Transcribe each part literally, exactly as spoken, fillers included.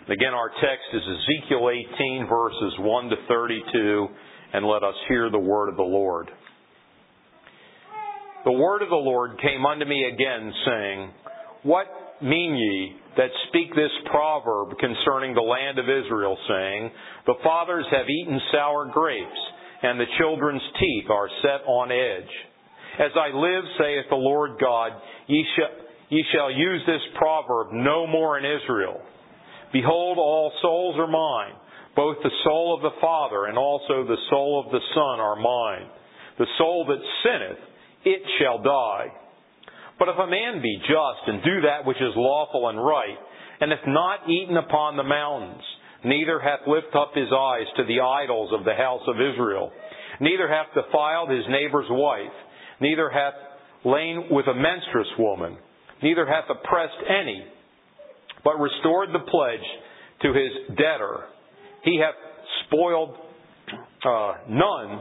Again, our text is Ezekiel eighteen, verses one to thirty-two, and let us hear the word of the Lord. The word of the Lord came unto me again, saying, What mean ye that speak this proverb concerning the land of Israel, saying, The fathers have eaten sour grapes, and the children's teeth are set on edge? As I live, saith the Lord God, ye shall, ye shall use this proverb no more in Israel. Behold, all souls are mine, both the soul of the Father and also the soul of the Son are mine. The soul that sinneth, it shall die. But if a man be just and do that which is lawful and right, and hath not eaten upon the mountains, neither hath lifted up his eyes to the idols of the house of Israel, neither hath defiled his neighbor's wife, neither hath lain with a menstruous woman, neither hath oppressed any, but restored the pledge to his debtor, he hath spoiled uh, none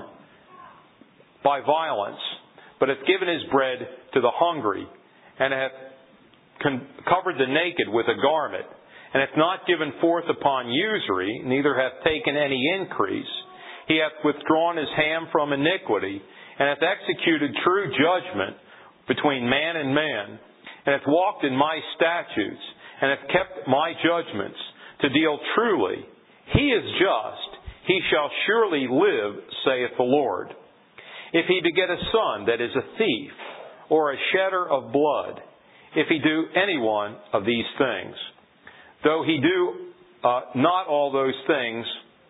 by violence, but hath given his bread to the hungry, and hath con- covered the naked with a garment, and hath not given forth upon usury, neither hath taken any increase. He hath withdrawn his hand from iniquity, and hath executed true judgment between man and man, and hath walked in my statutes, and hath kept my judgments, to deal truly. He is just, he shall surely live, saith the Lord. If he beget a son that is a thief, or a shedder of blood, if he do any one of these things, though he do uh, not all those things,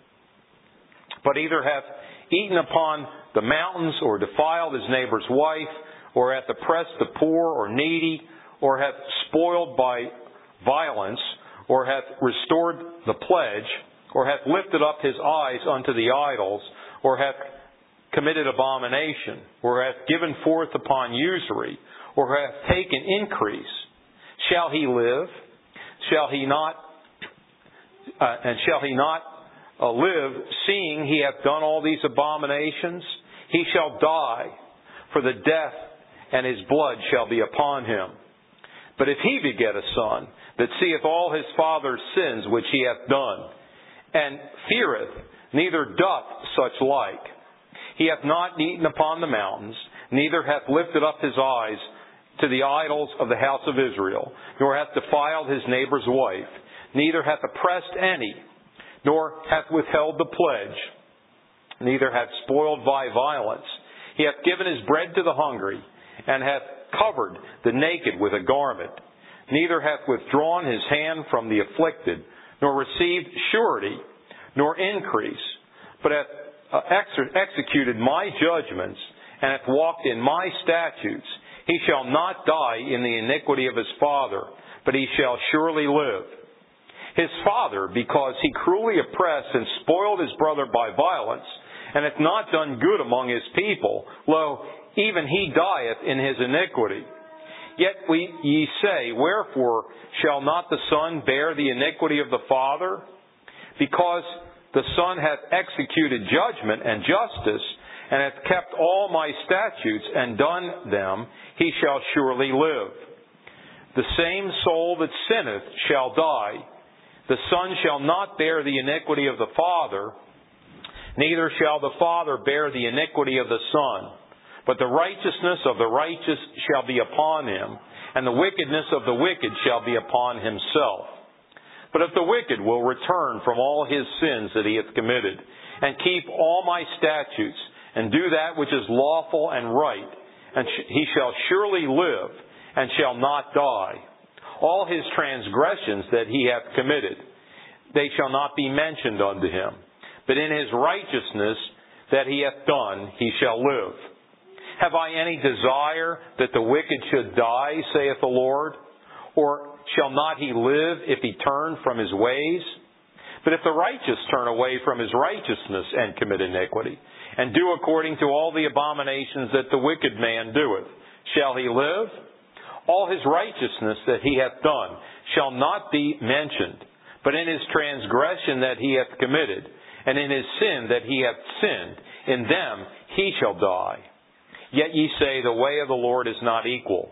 but either hath eaten upon the mountains, or defiled his neighbor's wife, or hath oppressed the poor or needy, or hath spoiled by violence, or hath restored the pledge, or hath lifted up his eyes unto the idols, or hath committed abomination, or hath given forth upon usury, or hath taken increase, shall he live? Shall he not? Uh, and shall he not uh, live, seeing he hath done all these abominations? He shall die, for the death and his blood shall be upon him. But if he beget a son that seeth all his father's sins which he hath done, and feareth, neither doth such like, he hath not eaten upon the mountains, neither hath lifted up his eyes to the idols of the house of Israel, nor hath defiled his neighbor's wife, neither hath oppressed any, nor hath withheld the pledge, neither hath spoiled by violence. He hath given his bread to the hungry, and hath covered the naked with a garment, neither hath withdrawn his hand from the afflicted, nor received surety, nor increase, but hath uh, ex- executed my judgments, and hath walked in my statutes. He shall not die in the iniquity of his father, but he shall surely live. His father, because he cruelly oppressed and spoiled his brother by violence, and hath not done good among his people, lo, even he dieth in his iniquity. Yet we, ye say, Wherefore shall not the son bear the iniquity of the father? Because the son hath executed judgment and justice, and hath kept all my statutes and done them, he shall surely live. The same soul that sinneth shall die. The son shall not bear the iniquity of the father, neither shall the father bear the iniquity of the son. But the righteousness of the righteous shall be upon him, and the wickedness of the wicked shall be upon himself. But if the wicked will return from all his sins that he hath committed, and keep all my statutes, and do that which is lawful and right, and sh- he shall surely live, and shall not die. All his transgressions that he hath committed, they shall not be mentioned unto him. But in his righteousness that he hath done, he shall live. Have I any desire that the wicked should die, saith the Lord? Or shall not he live if he turn from his ways? But if the righteous turn away from his righteousness and commit iniquity, and do according to all the abominations that the wicked man doeth, shall he live? All his righteousness that he hath done shall not be mentioned, but in his transgression that he hath committed, and in his sin that he hath sinned, in them he shall die. Yet ye say, The way of the Lord is not equal.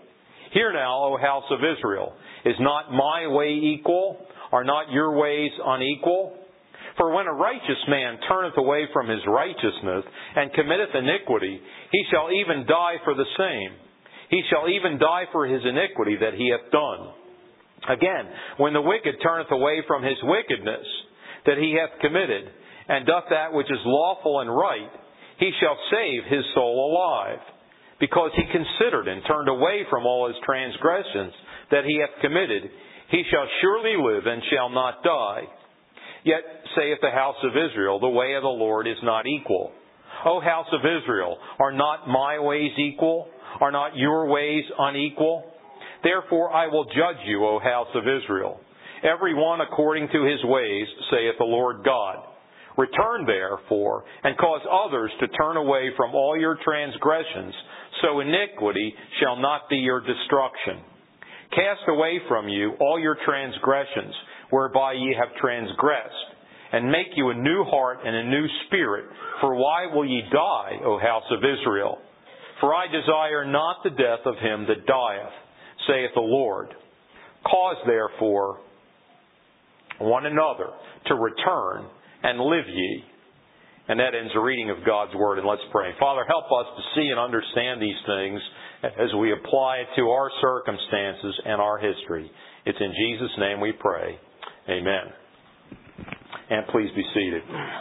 Hear now, O house of Israel, is not my way equal? Are not your ways unequal? For when a righteous man turneth away from his righteousness, and committeth iniquity, he shall even die for the same. He shall even die for his iniquity that he hath done. Again, when the wicked turneth away from his wickedness that he hath committed, and doth that which is lawful and right, he shall save his soul alive, because he considered and turned away from all his transgressions that he hath committed. He shall surely live and shall not die. Yet saith the house of Israel, the way of the Lord is not equal. O house of Israel, are not my ways equal? Are not your ways unequal? Therefore I will judge you, O house of Israel, every one according to his ways, saith the Lord God. Return therefore, and cause others to turn away from all your transgressions, so iniquity shall not be your destruction. Cast away from you all your transgressions, whereby ye have transgressed, and make you a new heart and a new spirit. For why will ye die, O house of Israel? For I desire not the death of him that dieth, saith the Lord. Cause therefore one another to return, and live ye. And that ends the reading of God's Word, and let's pray. Father, help us to see and understand these things as we apply it to our circumstances and our history. It's in Jesus' name we pray. Amen. And please be seated.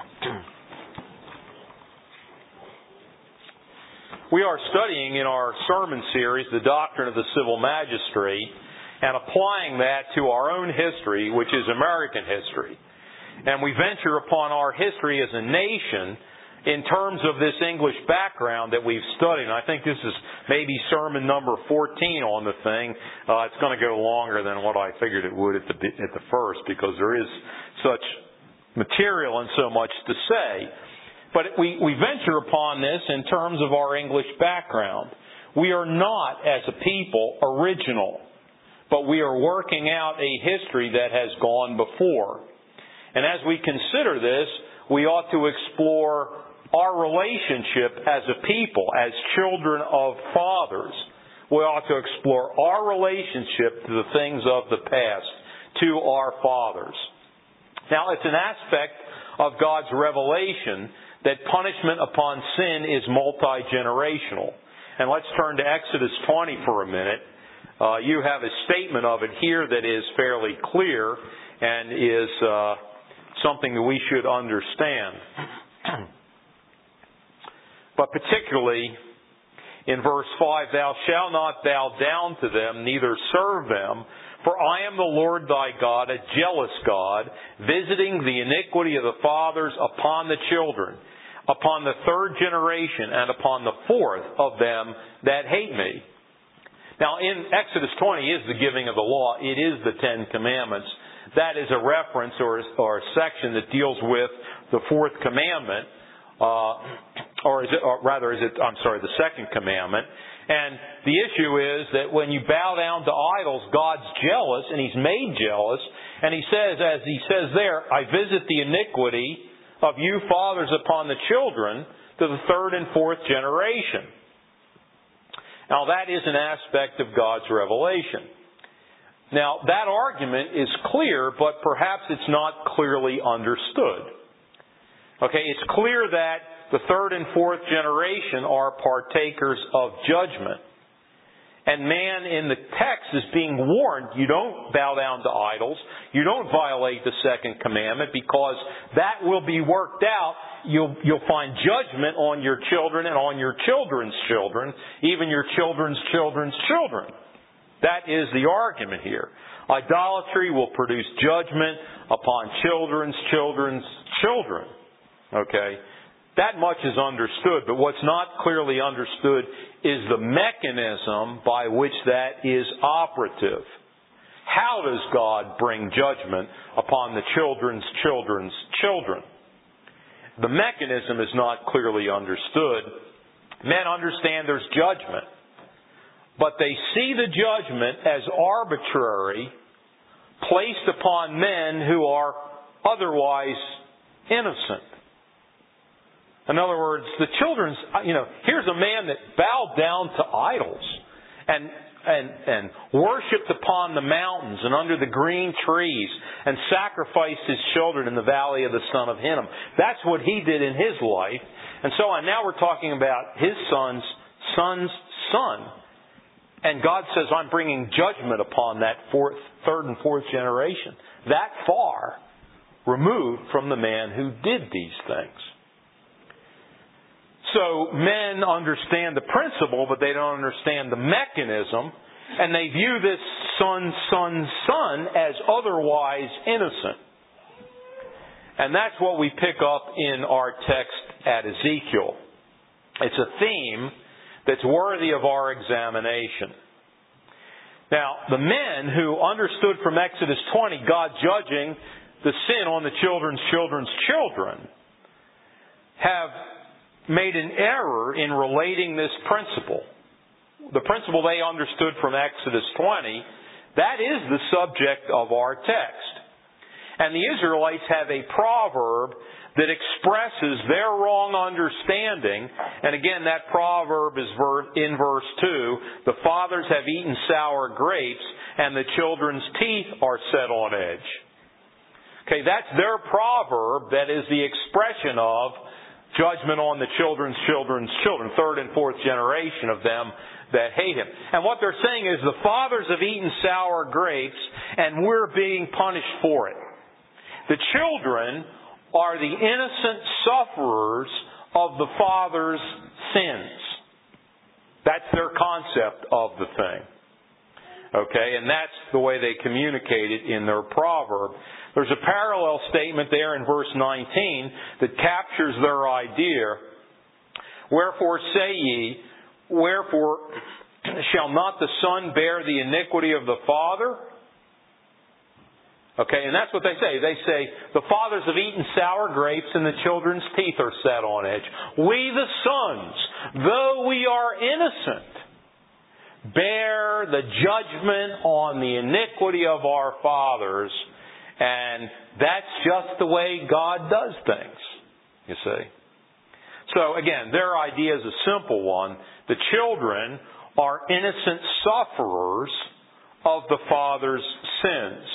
We are studying in our sermon series the doctrine of the civil magistrate and applying that to our own history, which is American history. And we venture upon our history as a nation in terms of this English background that we've studied. And I think this is maybe sermon number fourteen on the thing. Uh, it's going to go longer than what I figured it would at the at the first, because there is such material and so much to say. But we, we venture upon this in terms of our English background. We are not, as a people, original, but we are working out a history that has gone before. And as we consider this, we ought to explore our relationship as a people, as children of fathers. We ought to explore our relationship to the things of the past, to our fathers. Now, it's an aspect of God's revelation that punishment upon sin is multi-generational. And let's turn to Exodus twenty for a minute. Uh, you have a statement of it here that is fairly clear and is Uh, something that we should understand. But particularly in verse five, thou shalt not bow down to them, neither serve them, for I am the Lord thy God, a jealous God, visiting the iniquity of the fathers upon the children, upon the third generation, and upon the fourth of them that hate me. Now in Exodus twenty is the giving of the law. It is the Ten Commandments. That is a reference or, or a section that deals with the fourth commandment, uh, or is it, or rather, is it? I'm sorry, the second commandment. And the issue is that when you bow down to idols, God's jealous, and He's made jealous. And He says, as He says there, I visit the iniquity of you fathers upon the children to the third and fourth generation. Now that is an aspect of God's revelation. Now, that argument is clear, but perhaps it's not clearly understood. Okay, it's clear that the third and fourth generation are partakers of judgment. And man in the text is being warned, you don't bow down to idols, you don't violate the second commandment, because that will be worked out. You'll, you'll find judgment on your children and on your children's children, even your children's children's children. That is the argument here. Idolatry will produce judgment upon children's children's children. Okay? That much is understood, but what's not clearly understood is the mechanism by which that is operative. How does God bring judgment upon the children's children's children? The mechanism is not clearly understood. Men understand there's judgment, but they see the judgment as arbitrary, placed upon men who are otherwise innocent. In other words, the children's, you know, here's a man that bowed down to idols. And and, and worshipped upon the mountains and under the green trees and sacrificed his children in the valley of the son of Hinnom. That's what he did in his life. And so on. Now we're talking about his son's son's son. And God says, I'm bringing judgment upon that fourth, third and fourth generation. That far removed from the man who did these things. So men understand the principle, but they don't understand the mechanism. And they view this son, son, son as otherwise innocent. And that's what we pick up in our text at Ezekiel. It's a theme that's worthy of our examination. Now, the men who understood from Exodus twenty God judging the sin on the children's children's children have made an error in relating this principle. The principle they understood from Exodus twenty, that is the subject of our text. And the Israelites have a proverb that expresses their wrong understanding. And again, that proverb is in verse two. The fathers have eaten sour grapes, and the children's teeth are set on edge. Okay, that's their proverb that is the expression of judgment on the children's children's children, third and fourth generation of them that hate Him. And what they're saying is the fathers have eaten sour grapes, and we're being punished for it. The children are the innocent sufferers of the father's sins. That's their concept of the thing. Okay, and that's the way they communicate it in their proverb. There's a parallel statement there in verse nineteen that captures their idea. Wherefore say ye, wherefore shall not the son bear the iniquity of the father? Okay, and that's what they say. They say, the fathers have eaten sour grapes and the children's teeth are set on edge. We the sons, though we are innocent, bear the judgment on the iniquity of our fathers. And that's just the way God does things, you see. So again, their idea is a simple one. The children are innocent sufferers of the father's sins.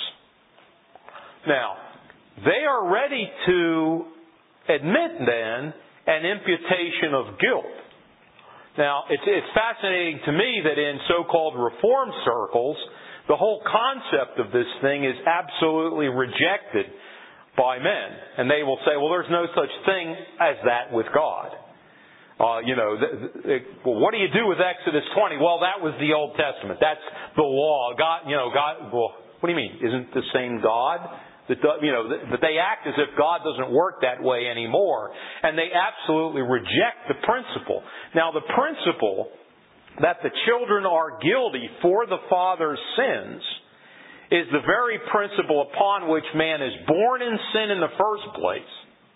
Now, they are ready to admit then an imputation of guilt. Now, it's, it's fascinating to me that in so-called reform circles, the whole concept of this thing is absolutely rejected by men. And they will say, well, there's no such thing as that with God. Uh, you know, th- th- well, what do you do with Exodus twenty? Well, that was the Old Testament. That's the law. God, you know, God, well, what do you mean? Isn't the same God? That, you know, that they act as if God doesn't work that way anymore. And they absolutely reject the principle. Now, the principle that the children are guilty for the father's sins is the very principle upon which man is born in sin in the first place.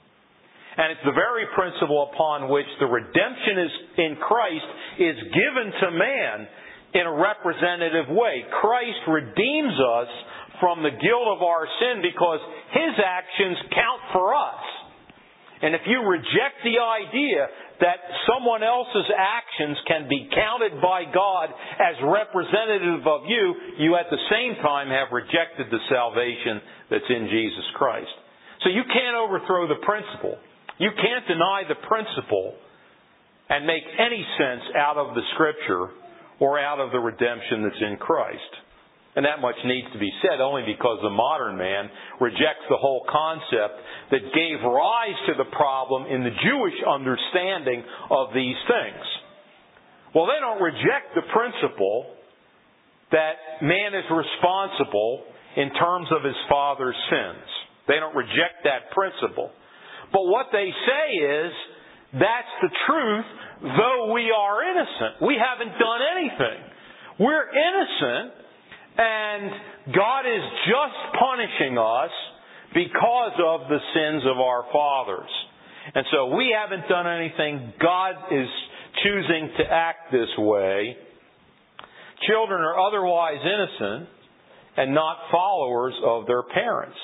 And it's the very principle upon which the redemption is in Christ is given to man in a representative way. Christ redeems us from the guilt of our sin because His actions count for us. And if you reject the idea that someone else's actions can be counted by God as representative of you, you at the same time have rejected the salvation that's in Jesus Christ. So you can't overthrow the principle. You can't deny the principle and make any sense out of the Scripture or out of the redemption that's in Christ. And that much needs to be said only because the modern man rejects the whole concept that gave rise to the problem in the Jewish understanding of these things. Well, they don't reject the principle that man is responsible in terms of his father's sins. They don't reject that principle. But what they say is, that's the truth, though we are innocent. We haven't done anything. We're innocent. And God is just punishing us because of the sins of our fathers. And so we haven't done anything. God is choosing to act this way. Children are otherwise innocent and not followers of their parents,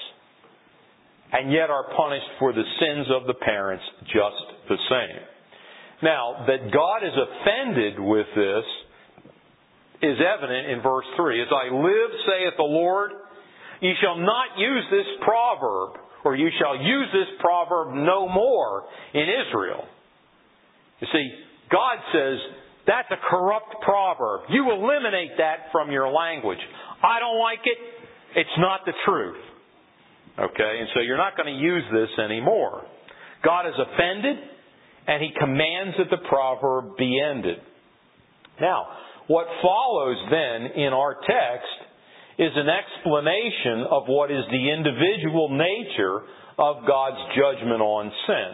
and yet are punished for the sins of the parents just the same. Now, that God is offended with this is evident in verse three. As I live, saith the Lord, ye shall not use this proverb, or you shall use this proverb no more in Israel. You see, God says, that's a corrupt proverb. You eliminate that from your language. I don't like it. It's not the truth. Okay? And so you're not going to use this anymore. God is offended, and He commands that the proverb be ended. Now, what follows then in our text is an explanation of what is the individual nature of God's judgment on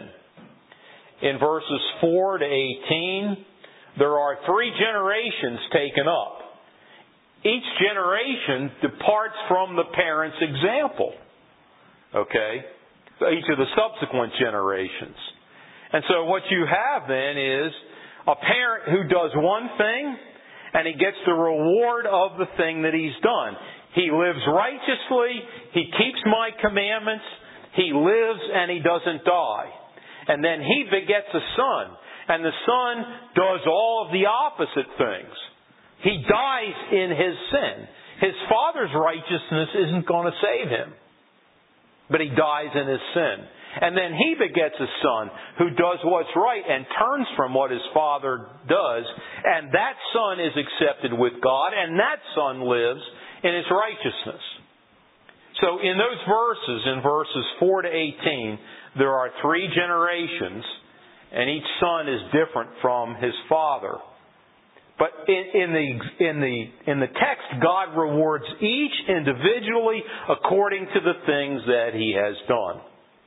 sin. In verses four to eighteen, there are three generations taken up. Each generation departs from the parent's example. Okay? Each of the subsequent generations. And so what you have then is a parent who does one thing, and he gets the reward of the thing that he's done. He lives righteously, he keeps my commandments, he lives and he doesn't die. And then he begets a son, and the son does all of the opposite things. He dies in his sin. His father's righteousness isn't going to save him, but he dies in his sin. And then he begets a son who does what's right and turns from what his father does, and that son is accepted with God, and that son lives in his righteousness. So in those verses, in verses four to eighteen, there are three generations, and each son is different from his father. But in, in the in the in the text, God rewards each individually according to the things that he has done.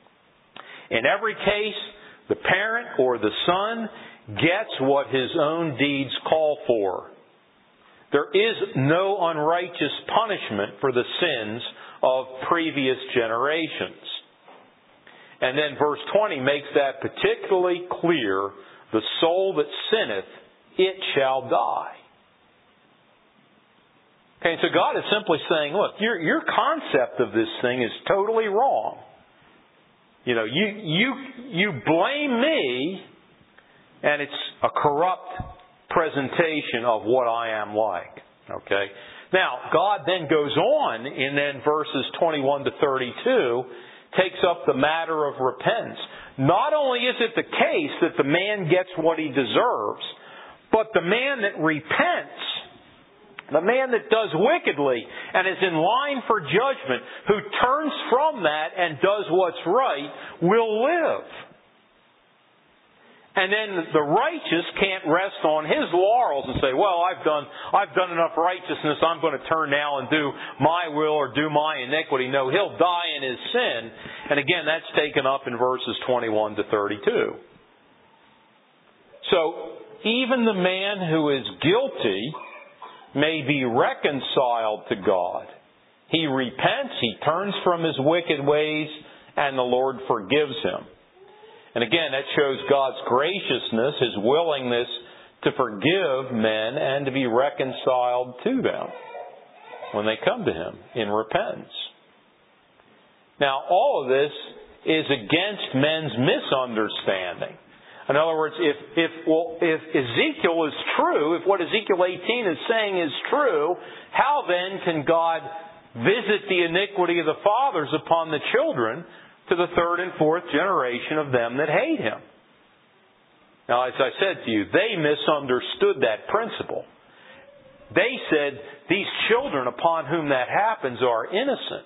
In every case, the parent or the son gets what his own deeds call for. There is no unrighteous punishment for the sins of previous generations. And then verse twenty makes that particularly clear. The soul that sinneth, it shall die. Okay, so God is simply saying, look, your, your concept of this thing is totally wrong. You know, you, you, you blame me, and it's a corrupt presentation of what I am like. Okay? Now, God then goes on in then verses twenty-one to thirty-two, takes up the matter of repentance. Not only is it the case that the man gets what he deserves, but the man that repents, the man that does wickedly and is in line for judgment, who turns from that and does what's right, will live. And then the righteous can't rest on his laurels and say, well, I've done I've done enough righteousness, I'm going to turn now and do my will or do my iniquity. No, he'll die in his sin. And again, that's taken up in verses twenty-one to thirty-two. So, even the man who is guilty may be reconciled to God. He repents, he turns from his wicked ways, and the Lord forgives him. And again, that shows God's graciousness, His willingness to forgive men and to be reconciled to them when they come to Him in repentance. Now, all of this is against men's misunderstanding. In other words, if if well, if Ezekiel is true, if what Ezekiel eighteen is saying is true, how then can God visit the iniquity of the fathers upon the children to the third and fourth generation of them that hate Him? Now, as I said to you, they misunderstood that principle. They said these children upon whom that happens are innocent.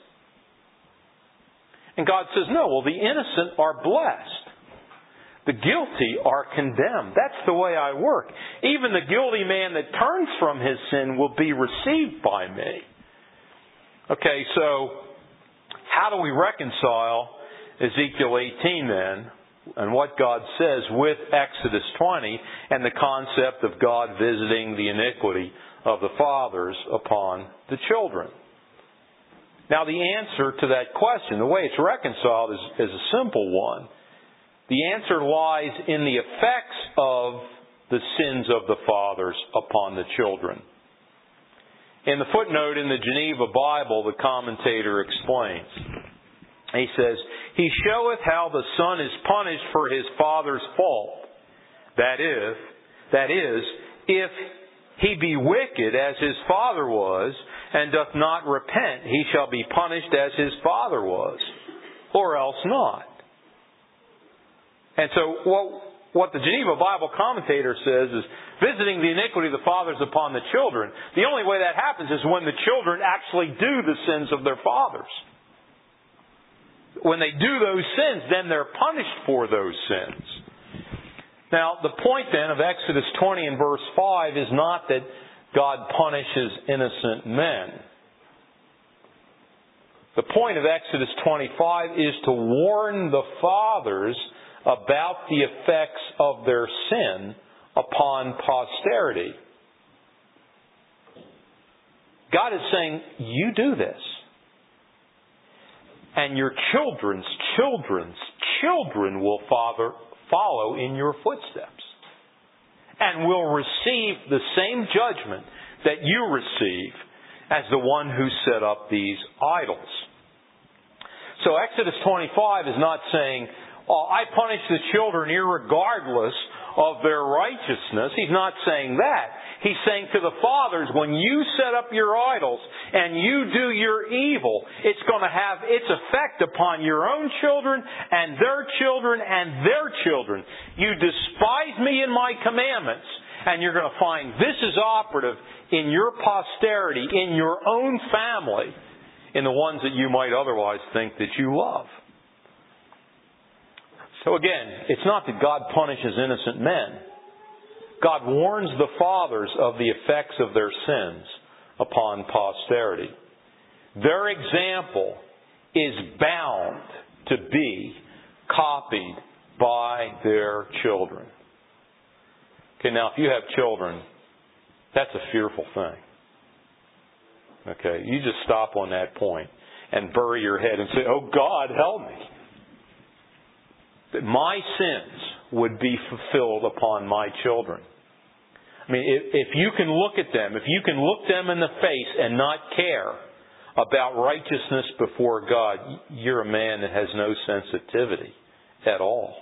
And God says, no, well, the innocent are blessed. The guilty are condemned. That's the way I work. Even the guilty man that turns from his sin will be received by me. Okay, so how do we reconcile Ezekiel eighteen then, and what God says with Exodus twenty, and the concept of God visiting the iniquity of the fathers upon the children? Now, the answer to that question, the way it's reconciled, is, is a simple one. The answer lies in the effects of the sins of the fathers upon the children. In the footnote in the Geneva Bible, the commentator explains. He says, He showeth how the son is punished for his father's fault. That is, that is, if he be wicked as his father was, and doth not repent, he shall be punished as his father was, or else not. And so what, what the Geneva Bible Commentator says is, visiting the iniquity of the fathers upon the children. The only way that happens is when the children actually do the sins of their fathers. When they do those sins, then they're punished for those sins. Now, the point then of Exodus twenty and verse five is not that God punishes innocent men. The point of Exodus twenty-five is to warn the fathers about the effects of their sin upon posterity. God is saying, you do this. And your children's children's children will father, follow in your footsteps. And will receive the same judgment that you receive as the one who set up these idols. So Exodus twenty-five is not saying, oh, I punish the children irregardless of their righteousness. He's not saying that. He's saying to the fathers, when you set up your idols and you do your evil, it's going to have its effect upon your own children and their children and their children. You despise me and my commandments, and you're going to find this is operative in your posterity, in your own family, in the ones that you might otherwise think that you love. So again, it's not that God punishes innocent men. God warns the fathers of the effects of their sins upon posterity. Their example is bound to be copied by their children. Okay, now if you have children, that's a fearful thing. Okay, you just stop on that point and bury your head and say, oh God, help me. That my sins would be fulfilled upon my children. I mean, if, if you can look at them, if you can look them in the face and not care about righteousness before God, you're a man that has no sensitivity at all.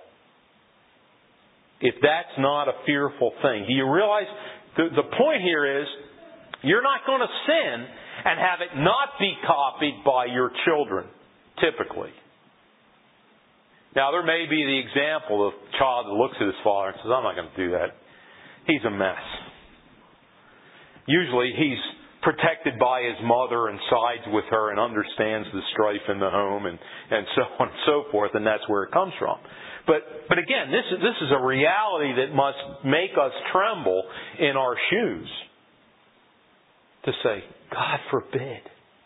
If that's not a fearful thing, do you realize the, the point here is you're not going to sin and have it not be copied by your children, typically. Now, there may be the example of a child that looks at his father and says, I'm not going to do that. He's a mess. Usually, he's protected by his mother and sides with her and understands the strife in the home and, and so on and so forth, and that's where it comes from. But but again, this is, this is a reality that must make us tremble in our shoes. To say, God forbid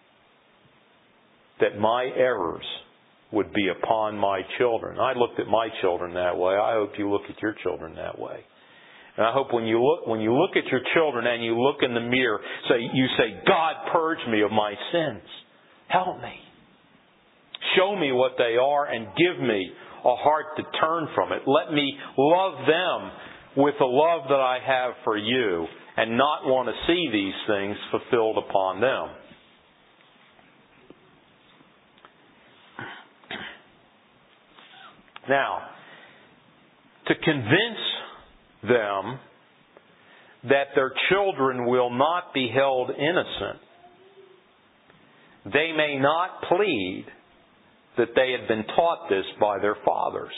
that my errors would be upon my children. I looked at my children that way. I hope you look at your children that way. And I hope when you look when you look at your children and you look in the mirror, say you say, God, purge me of my sins. Help me. Show me what they are and give me a heart to turn from it. Let me love them with the love that I have for you and not want to see these things fulfilled upon them. Now, to convince them that their children will not be held innocent, they may not plead that they had been taught this by their fathers.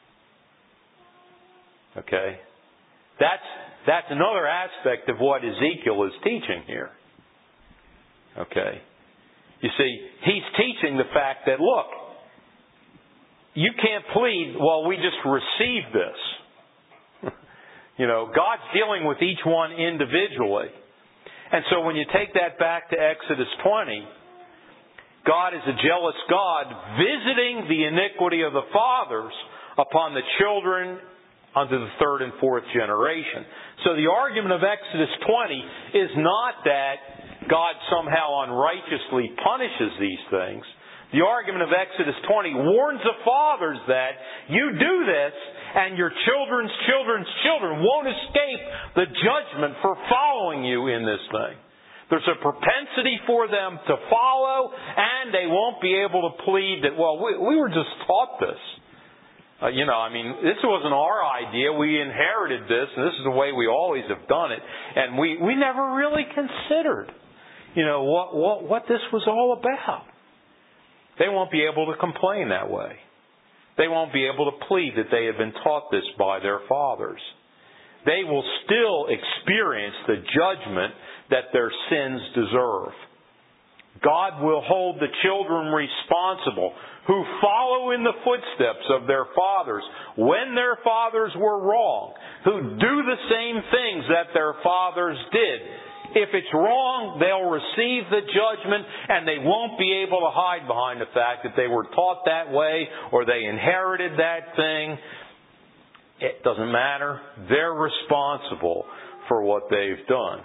Okay? That's, that's another aspect of what Ezekiel is teaching here. Okay? You see, he's teaching the fact that, look, you can't plead, well, we just received this. You know, God's dealing with each one individually. And so when you take that back to Exodus twenty, God is a jealous God visiting the iniquity of the fathers upon the children unto the third and fourth generation. So the argument of Exodus twenty is not that God somehow unrighteously punishes these things. The argument of Exodus twenty warns the fathers that you do this and your children's children's children won't escape the judgment for following you in this thing. There's a propensity for them to follow, and they won't be able to plead that, well, we, we were just taught this. Uh, you know, I mean, this wasn't our idea. We inherited this, and this is the way we always have done it. And we, we never really considered, you know, what, what, what this was all about. They won't be able to complain that way. They won't be able to plead that they have been taught this by their fathers. They will still experience the judgment that their sins deserve. God will hold the children responsible who follow in the footsteps of their fathers when their fathers were wrong, who do the same things that their fathers did. If it's wrong, they'll receive the judgment, and they won't be able to hide behind the fact that they were taught that way or they inherited that thing. It doesn't matter. They're responsible for what they've done.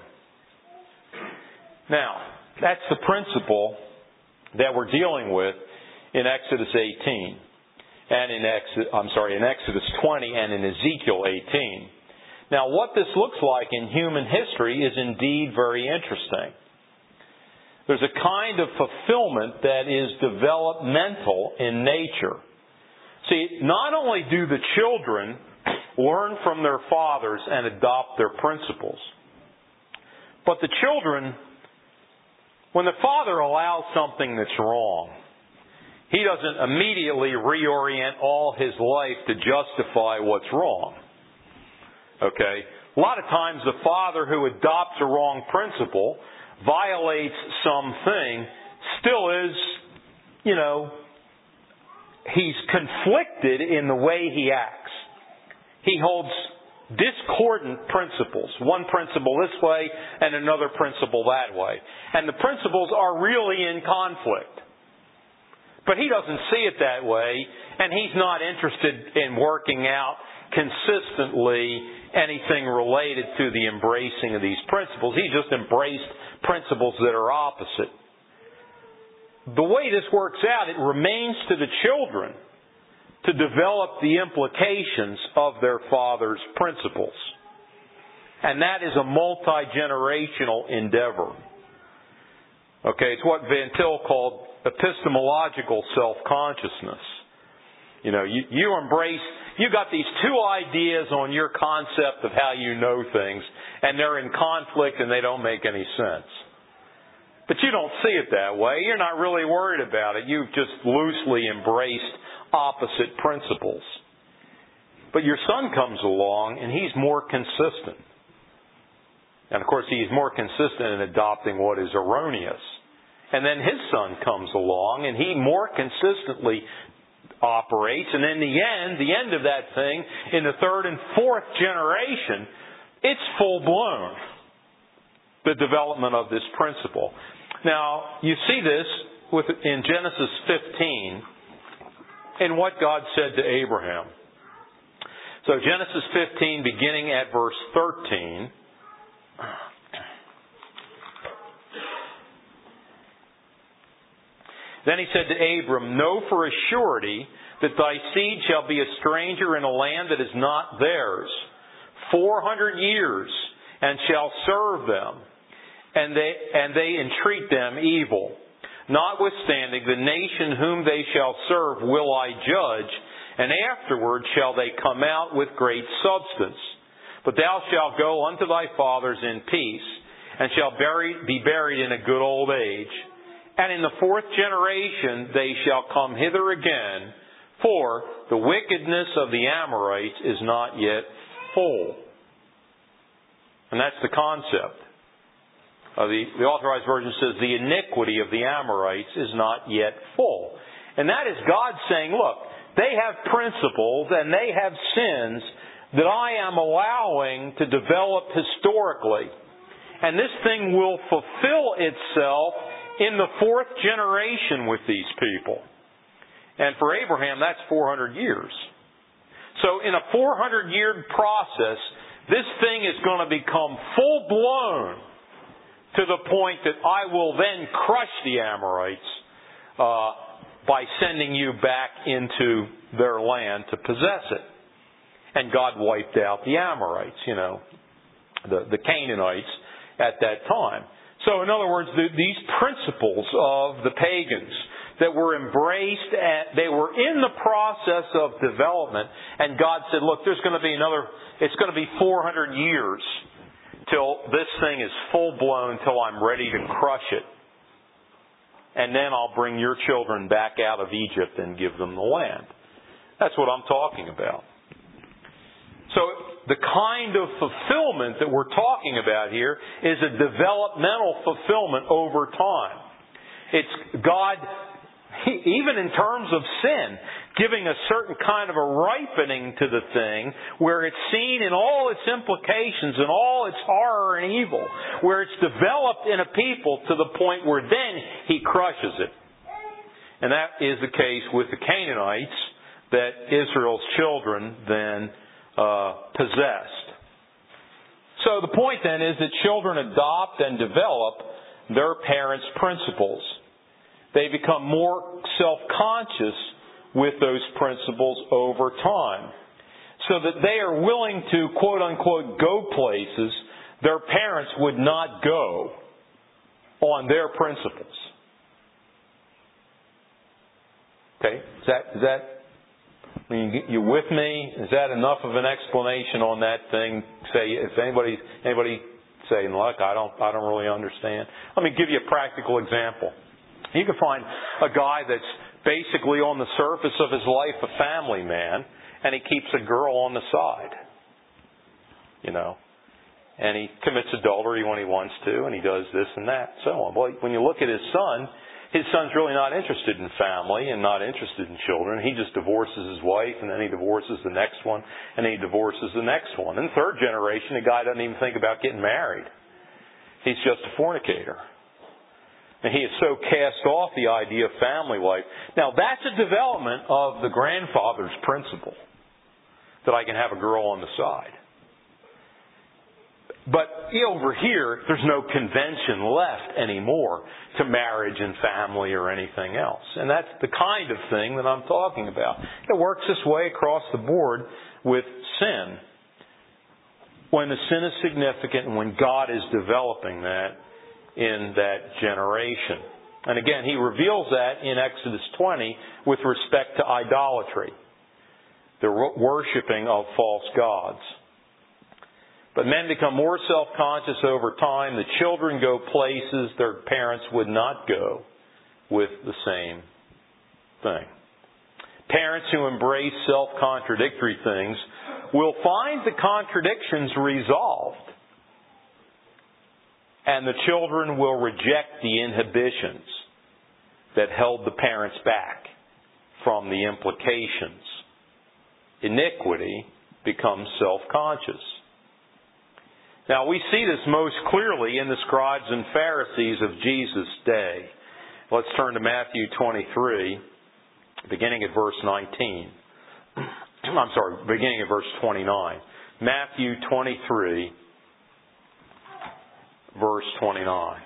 Now, that's the principle that we're dealing with in Exodus eighteen, and in Exodus, I'm sorry, in Exodus twenty and in Ezekiel eighteen. Now, what this looks like in human history is indeed very interesting. There's a kind of fulfillment that is developmental in nature. See, not only do the children learn from their fathers and adopt their principles, but the children, when the father allows something that's wrong, he doesn't immediately reorient all his life to justify what's wrong. Okay? A lot of times the father who adopts a wrong principle, violates something, still is, you know, he's conflicted in the way he acts. He holds discordant principles. One principle this way and another principle that way. And the principles are really in conflict. But he doesn't see it that way, and he's not interested in working out consistently anything related to the embracing of these principles. He just embraced principles that are opposite. The way this works out, it remains to the children to develop the implications of their father's principles. And that is a multi-generational endeavor. Okay, it's what Van Til called epistemological self-consciousness. You know, you, you embrace, you got these two ideas on your concept of how you know things, and they're in conflict and they don't make any sense. But you don't see it that way. You're not really worried about it. You've just loosely embraced opposite principles. But your son comes along and he's more consistent. And of course he's more consistent in adopting what is erroneous. And then his son comes along and he more consistently operates. And in the end, the end of that thing, in the third and fourth generation, it's full blown. The development of this principle. Now, you see this with, in Genesis fifteen, in what God said to Abraham. So Genesis fifteen, beginning at verse thirteen. Then he said to Abram, "Know for a surety that thy seed shall be a stranger in a land that is not theirs, four hundred years, and shall serve them, and they and they entreat them evil. Notwithstanding, the nation whom they shall serve will I judge, and afterward shall they come out with great substance. But thou shalt go unto thy fathers in peace, and shalt bury, be buried in a good old age. And in the fourth generation they shall come hither again, for the wickedness of the Amorites is not yet full." And that's the concept. Uh, the, the Authorized Version says, the iniquity of the Amorites is not yet full. And that is God saying, look, they have principles and they have sins that I am allowing to develop historically. And this thing will fulfill itself in the fourth generation with these people. And for Abraham, that's four hundred years. So in a four hundred year process, this thing is going to become full blown to the point that I will then crush the Amorites uh, by sending you back into their land to possess it. And God wiped out the Amorites, you know, the, the Canaanites at that time. So in other words, the, these principles of the pagans that were embraced, and they were in the process of development, and God said, look, there's going to be another, it's going to be four hundred years till this thing is full-blown, till I'm ready to crush it. And then I'll bring your children back out of Egypt and give them the land. That's what I'm talking about. So the kind of fulfillment that we're talking about here is a developmental fulfillment over time. It's God, even in terms of sin, giving a certain kind of a ripening to the thing where it's seen in all its implications and all its horror and evil, where it's developed in a people to the point where then He crushes it. And that is the case with the Canaanites that Israel's children then uh, possessed. So the point then is that children adopt and develop their parents' principles. They become more self-conscious with those principles over time, so that they are willing to, quote-unquote, go places their parents would not go on their principles. Okay? Is that, is that, I mean, you with me? Is that enough of an explanation on that thing? Say, if anybody, anybody saying, look, I don't, I don't really understand. Let me give you a practical example. You can find a guy that's basically on the surface of his life a family man, and he keeps a girl on the side. You know. And he commits adultery when he wants to, and he does this and that, so on. Well, when you look at his son, his son's really not interested in family and not interested in children. He just divorces his wife, and then he divorces the next one, and then he divorces the next one. In the third generation, the guy doesn't even think about getting married. He's just a fornicator. And he has so cast off the idea of family life. Now, that's a development of the grandfather's principle, that I can have a girl on the side. But over here, there's no convention left anymore to marriage and family or anything else. And that's the kind of thing that I'm talking about. It works this way across the board with sin. When the sin is significant and when God is developing that in that generation. And again, He reveals that in Exodus twenty with respect to idolatry, the worshipping of false gods. But men become more self-conscious over time. The children go places their parents would not go with the same thing. Parents who embrace self-contradictory things will find the contradictions resolved. And the children will reject the inhibitions that held the parents back from the implications. Iniquity becomes self-conscious. Now, we see this most clearly in the scribes and Pharisees of Jesus' day. Let's turn to Matthew twenty-three, beginning at verse nineteen. I'm sorry, beginning at verse twenty-nine. Matthew twenty-three, verse twenty-nine.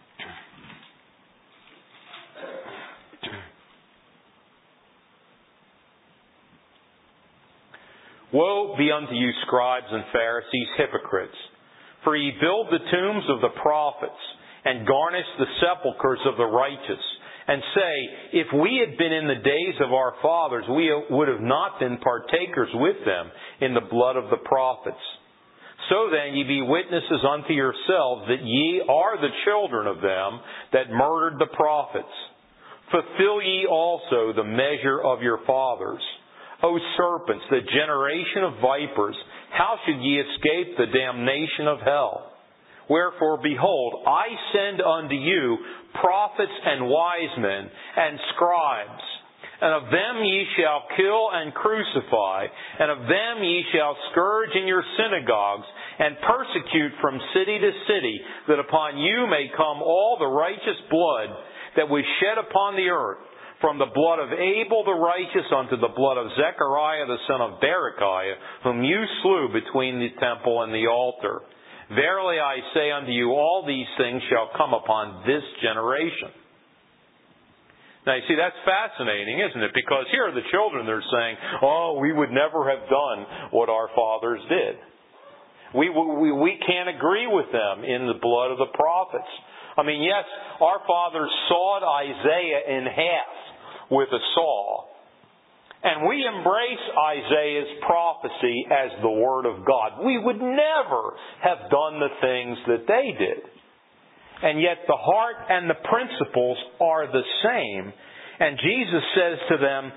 Woe be unto you, scribes and Pharisees, hypocrites! For ye build the tombs of the prophets, and garnish the sepulchres of the righteous, and say, if we had been in the days of our fathers, we would have not been partakers with them in the blood of the prophets. So then ye be witnesses unto yourselves that ye are the children of them that murdered the prophets. Fulfill ye also the measure of your fathers. O serpents, the generation of vipers, how should ye escape the damnation of hell? Wherefore, behold, I send unto you prophets and wise men and scribes. And of them ye shall kill and crucify, and of them ye shall scourge in your synagogues, and persecute from city to city, that upon you may come all the righteous blood that was shed upon the earth, from the blood of Abel the righteous unto the blood of Zechariah the son of Berechiah, whom you slew between the temple and the altar. Verily I say unto you, all these things shall come upon this generation. Now you see, that's fascinating, isn't it? Because here are the children, they're saying, oh, we would never have done what our fathers did. We, we, we can't agree with them in the blood of the prophets. I mean, yes, our fathers sawed Isaiah in half with a saw. And we embrace Isaiah's prophecy as the Word of God. We would never have done the things that they did. And yet the heart and the principles are the same. And Jesus says to them,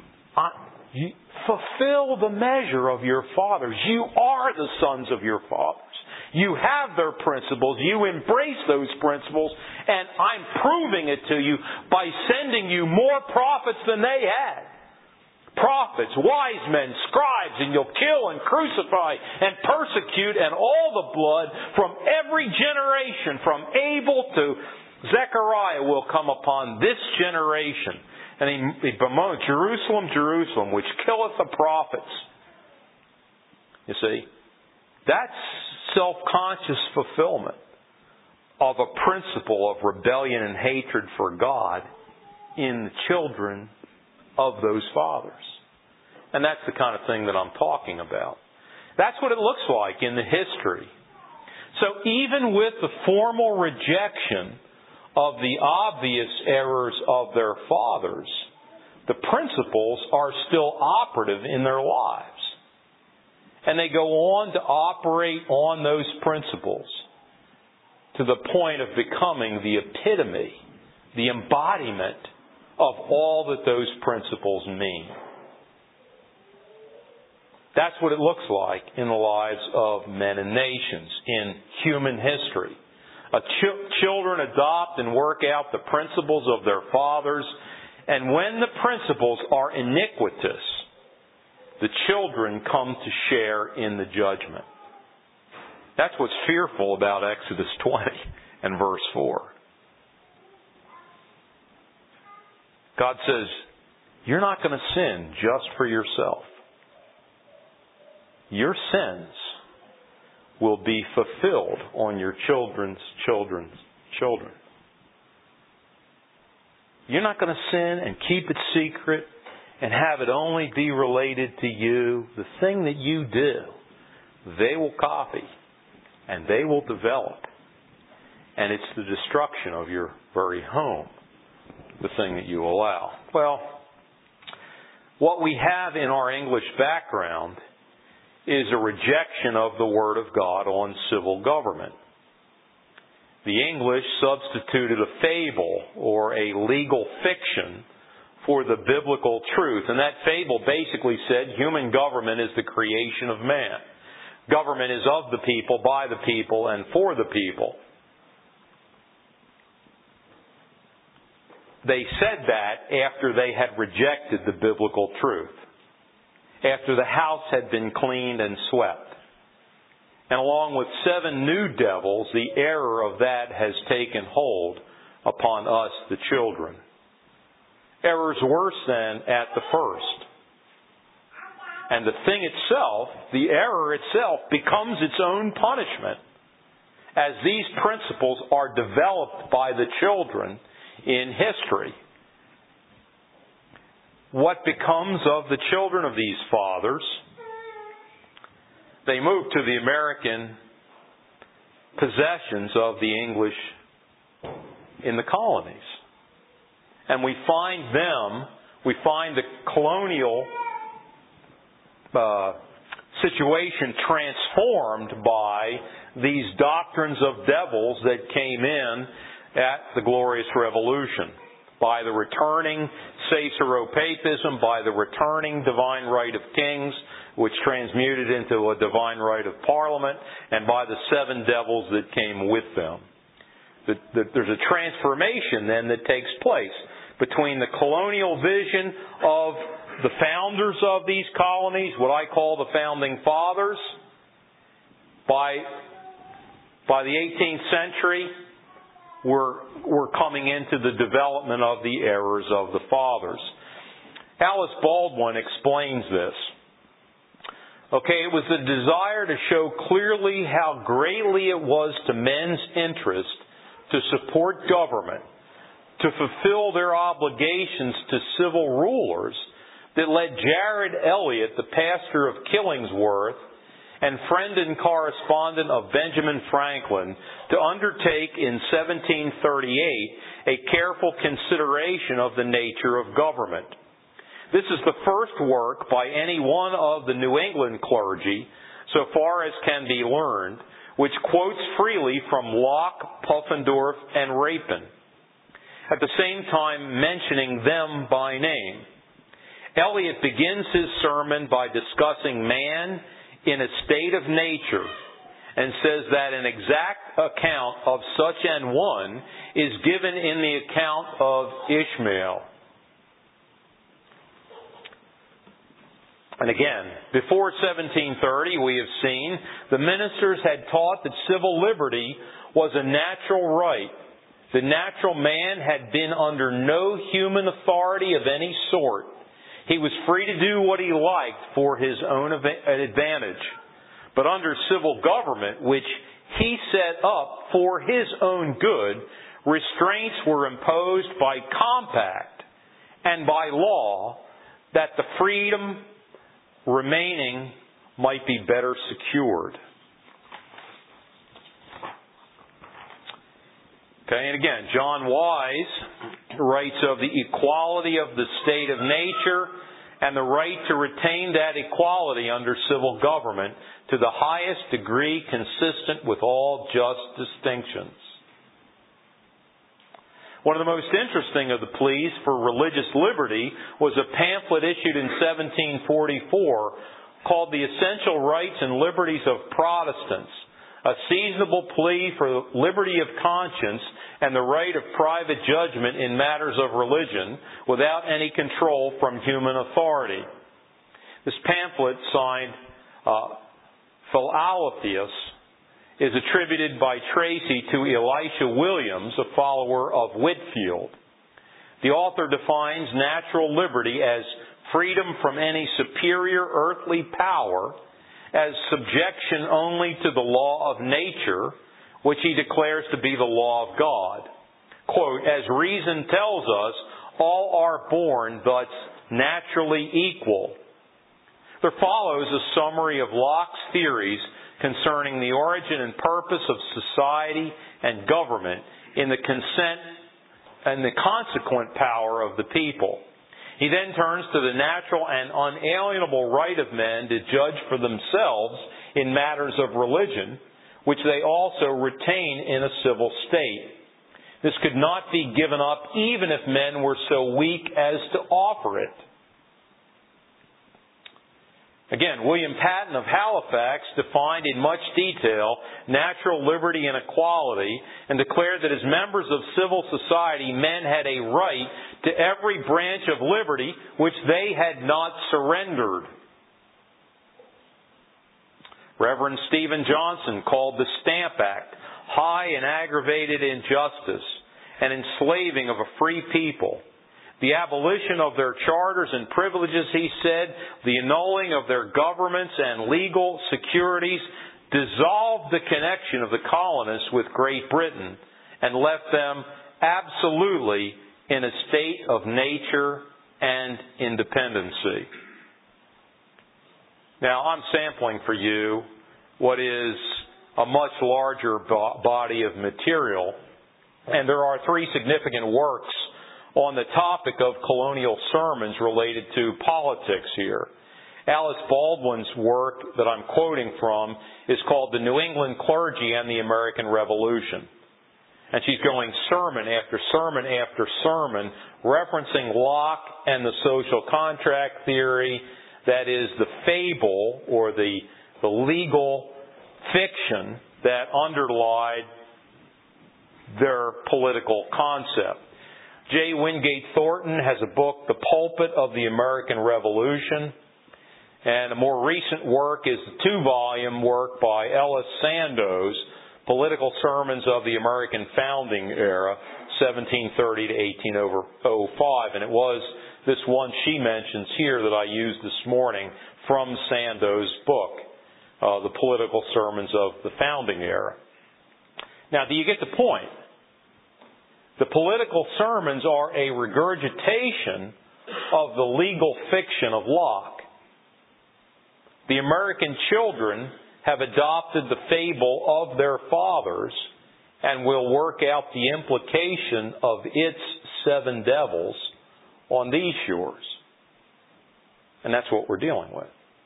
fulfill the measure of your fathers. You are the sons of your fathers. You have their principles. You embrace those principles. And I'm proving it to you by sending you more prophets than they had. Prophets, wise men, scribes, and you'll kill and crucify and persecute, and all the blood from every generation, from Abel to Zechariah, will come upon this generation. And he, he bemoans, Jerusalem, Jerusalem, which killeth the prophets. You see, that's self-conscious fulfillment of a principle of rebellion and hatred for God in the children of those fathers. And that's the kind of thing that I'm talking about. That's what it looks like in the history. So even with the formal rejection of the obvious errors of their fathers, the principles are still operative in their lives. And they go on to operate on those principles to the point of becoming the epitome, the embodiment of all that those principles mean. That's what it looks like in the lives of men and nations in human history. Uh, ch- children adopt and work out the principles of their fathers, and when the principles are iniquitous, the children come to share in the judgment. That's what's fearful about Exodus twenty and verse four. God says, you're not going to sin just for yourself. Your sins will be fulfilled on your children's children's children. You're not going to sin and keep it secret and have it only be related to you. The thing that you do, they will copy and they will develop. And it's the destruction of your very home, the thing that you allow. Well, what we have in our English background is a rejection of the Word of God on civil government. The English substituted a fable or a legal fiction for the biblical truth. And that fable basically said human government is the creation of man. Government is of the people, by the people, and for the people. They said that after they had rejected the biblical truth. After the house had been cleaned and swept. And along with seven new devils, the error of that has taken hold upon us, the children. Errors worse than at the first. And the thing itself, the error itself, becomes its own punishment as these principles are developed by the children in history. What becomes of the children of these fathers? They move to the American possessions of the English in the colonies. And we find them, we find the colonial uh, situation transformed by these doctrines of devils that came in at the Glorious Revolution. By the returning Caesaropapism, by the returning divine right of kings, which transmuted into a divine right of parliament, and by the seven devils that came with them. The, the, there's a transformation then that takes place between the colonial vision of the founders of these colonies, what I call the founding fathers. By, by the eighteenth century, We're, we're coming into the development of the errors of the fathers. Alice Baldwin explains this. Okay, it was the desire to show clearly how greatly it was to men's interest to support government, to fulfill their obligations to civil rulers, that led Jared Elliott, the pastor of Killingsworth, and friend and correspondent of Benjamin Franklin, to undertake in seventeen thirty-eight a careful consideration of the nature of government. This is the first work by any one of the New England clergy, so far as can be learned, which quotes freely from Locke, Puffendorf, and Rapin, at the same time mentioning them by name. Eliot begins his sermon by discussing man in a state of nature, and says that an exact account of such an one is given in the account of Ishmael. And again, before seventeen thirty, we have seen, the ministers had taught that civil liberty was a natural right. The natural man had been under no human authority of any sort. He was free to do what he liked for his own advantage. But under civil government, which he set up for his own good, restraints were imposed by compact and by law that the freedom remaining might be better secured. Okay, and again, John Wise writes of the equality of the state of nature and the right to retain that equality under civil government to the highest degree consistent with all just distinctions. One of the most interesting of the pleas for religious liberty was a pamphlet issued in seventeen forty-four called The Essential Rights and Liberties of Protestants, a seasonable plea for liberty of conscience and the right of private judgment in matters of religion without any control from human authority. This pamphlet, signed uh, Philaletheus, is attributed by Tracy to Elisha Williams, a follower of Whitefield. The author defines natural liberty as freedom from any superior earthly power, as subjection only to the law of nature, which he declares to be the law of God. Quote, as reason tells us, all are born thus naturally equal. There follows a summary of Locke's theories concerning the origin and purpose of society and government in the consent and the consequent power of the people. He then turns to the natural and unalienable right of men to judge for themselves in matters of religion, which they also retain in a civil state. This could not be given up even if men were so weak as to offer it. Again, William Patten of Halifax defined in much detail natural liberty and equality and declared that as members of civil society, men had a right to every branch of liberty which they had not surrendered. Reverend Stephen Johnson called the Stamp Act high and aggravated injustice and enslaving of a free people. The abolition of their charters and privileges, he said, the annulling of their governments and legal securities dissolved the connection of the colonists with Great Britain and left them absolutely in a state of nature and independency. Now, I'm sampling for you what is a much larger body of material, and there are three significant works on the topic of colonial sermons related to politics here. Alice Baldwin's work that I'm quoting from is called The New England Clergy and the American Revolution. And she's going sermon after sermon after sermon, referencing Locke and the social contract theory, that is the fable or the, the legal fiction that underlied their political concept. J. Wingate Thornton has a book, The Pulpit of the American Revolution. And a more recent work is the two-volume work by Ellis Sandoz, Political Sermons of the American Founding Era, seventeen thirty to eighteen oh five. And it was this one she mentions here that I used this morning from Sandoz's book, uh, The Political Sermons of the Founding Era. Now, do you get the point? The political sermons are a regurgitation of the legal fiction of Locke. The American children have adopted the fable of their fathers and will work out the implication of its seven devils on these shores. And that's what we're dealing with.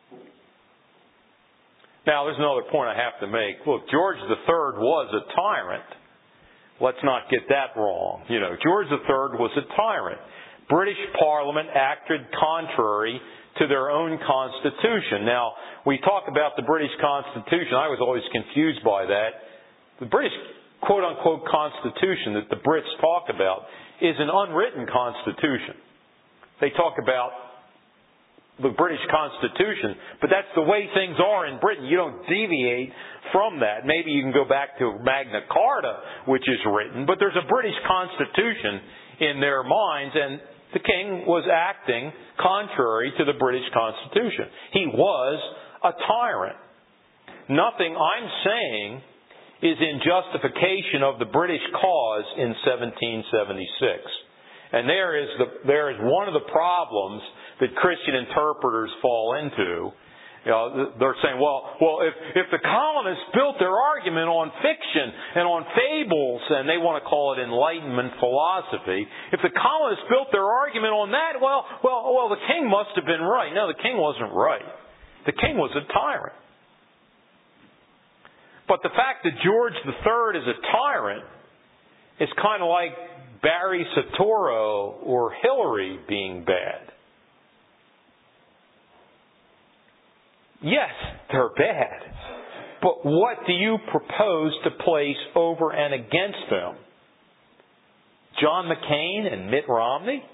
Now, there's another point I have to make. Look, George the Third was a tyrant. Let's not get that wrong. You know, George the Third was a tyrant. British Parliament acted contrary to their own constitution. Now, we talk about the British Constitution. I was always confused by that. The British quote-unquote Constitution that the Brits talk about is an unwritten constitution. They talk about the British Constitution, but that's the way things are in Britain. You don't deviate from that. Maybe you can go back to Magna Carta, which is written, but there's a British Constitution in their minds, and the king was acting contrary to the British Constitution. He was a tyrant. Nothing I'm saying is in justification of the British cause in seventeen seventy-six. And there is the, there is one of the problems that Christian interpreters fall into. You know, they're saying, well, well, if, if the colonists built their argument on fiction and on fables, and they want to call it Enlightenment philosophy, if the colonists built their argument on that, well, well, well, the king must have been right. No, the king wasn't right. The king was a tyrant. But the fact that George the Third is a tyrant is kind of like Barry Soetoro or Hillary being bad. Yes, they're bad. But what do you propose to place over and against them? John McCain and Mitt Romney?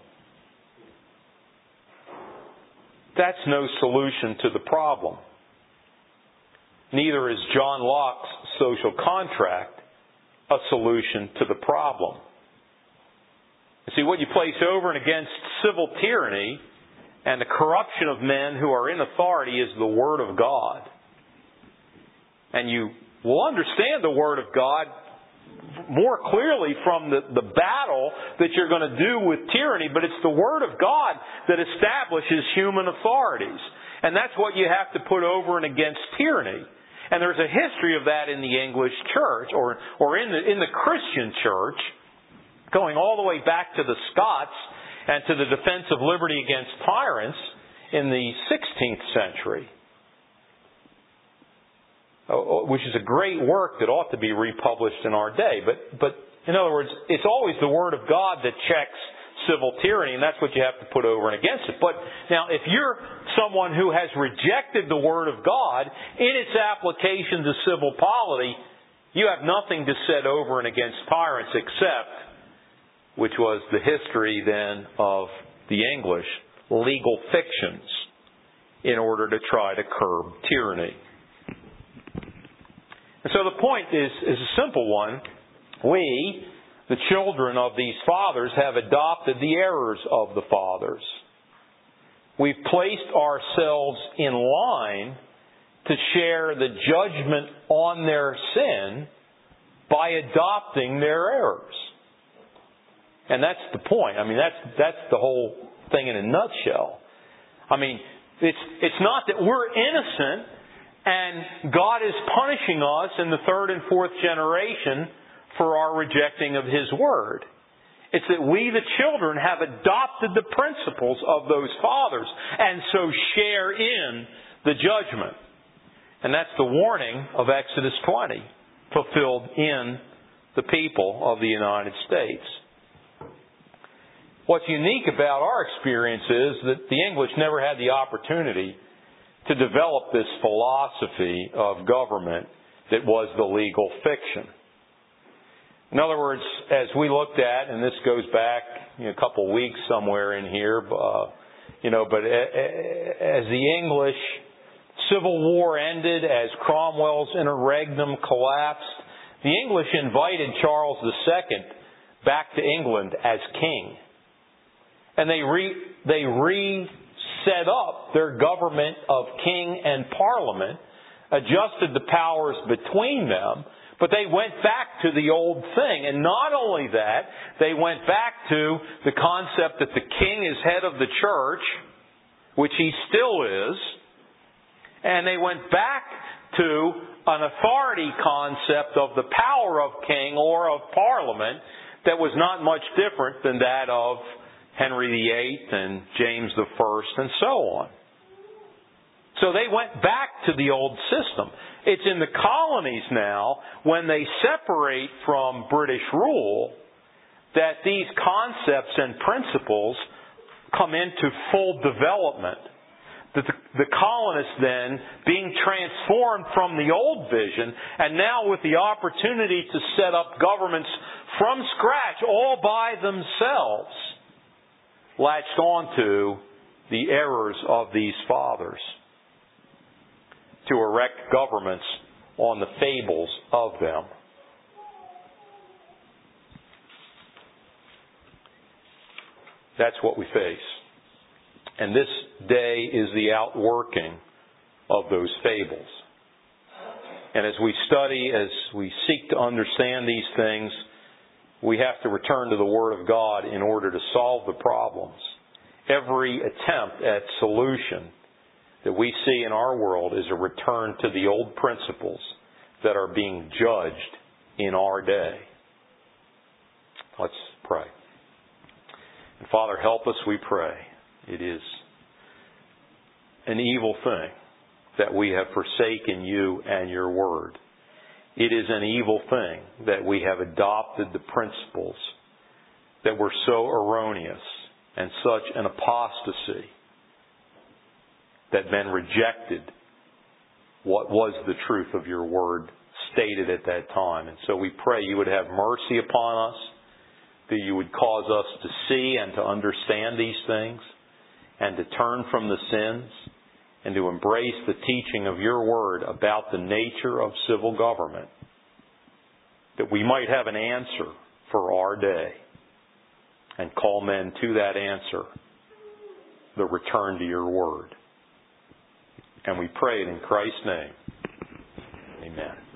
That's no solution to the problem. Neither is John Locke's social contract a solution to the problem. You see, what you place over and against civil tyranny and the corruption of men who are in authority is the Word of God. And you will understand the Word of God more clearly from the, the battle that you're going to do with tyranny, but it's the Word of God that establishes human authorities. And that's what you have to put over and against tyranny. And there's a history of that in the English church, or, or in the, in the Christian church, going all the way back to the Scots and to the defense of liberty against tyrants in the sixteenth century, which is a great work that ought to be republished in our day. But, but in other words, it's always the Word of God that checks civil tyranny, and that's what you have to put over and against it. But now, if you're someone who has rejected the Word of God in its application to civil polity, you have nothing to set over and against tyrants except, which was the history then of the English, legal fictions in order to try to curb tyranny. And so the point is, is a simple one. We, the children of these fathers, have adopted the errors of the fathers. We've placed ourselves in line to share the judgment on their sin by adopting their errors. And that's the point. I mean, that's that's the whole thing in a nutshell. I mean, it's it's not that we're innocent and God is punishing us in the third and fourth generation for our rejecting of His Word. It's that we, the children, have adopted the principles of those fathers and so share in the judgment. And that's the warning of Exodus twenty, fulfilled in the people of the United States. What's unique about our experience is that the English never had the opportunity to develop this philosophy of government that was the legal fiction. In other words, as we looked at, and this goes back you know, a couple of weeks somewhere in here, uh, you know, but as the English Civil War ended, as Cromwell's interregnum collapsed, the English invited Charles the Second back to England as king. And they re, they re-set up their government of king and parliament, adjusted the powers between them, but they went back to the old thing. And not only that, they went back to the concept that the king is head of the church, which he still is, And they went back to an authority concept of the power of king or of parliament that was not much different than that of Henry the Eighth and James the First and so on. So they went back to the old system. It's in the colonies now, when they separate from British rule, that these concepts and principles come into full development. The, the colonists then being transformed from the old vision, and now with the opportunity to set up governments from scratch, all by themselves, latched onto the errors of these fathers to erect governments on the fables of them. That's what we face. And this day is the outworking of those fables. And as we study, as we seek to understand these things, we have to return to the Word of God in order to solve the problems. Every attempt at solution that we see in our world is a return to the old principles that are being judged in our day. Let's pray. And Father, help us, we pray. It is an evil thing that we have forsaken you and your word. It is an evil thing that we have adopted the principles that were so erroneous and such an apostasy that men rejected what was the truth of your word stated at that time. And so we pray you would have mercy upon us, that you would cause us to see and to understand these things, and to turn from the sins, and to embrace the teaching of your word about the nature of civil government, that we might have an answer for our day, and call men to that answer, the return to your word. And we pray it in Christ's name. Amen.